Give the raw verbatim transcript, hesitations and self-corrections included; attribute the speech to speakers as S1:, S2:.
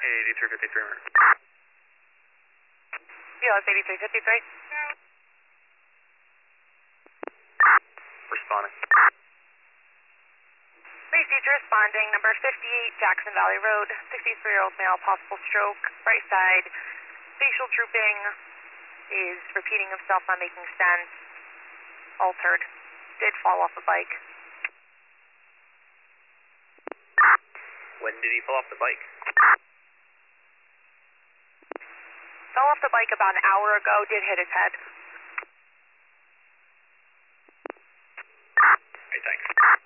S1: eighty-three fifty-three.
S2: B L S eighty-three fifty-three.
S1: Responding.
S2: Race teacher responding, number fifty-eight, Jackson Valley Road, sixty-three-year-old male, possible stroke, right side, facial drooping, is repeating himself, not making sense, altered, did fall off a bike.
S1: When did he fall off the bike?
S2: Fell off the bike about an hour ago, did hit his head.
S1: Okay, thanks.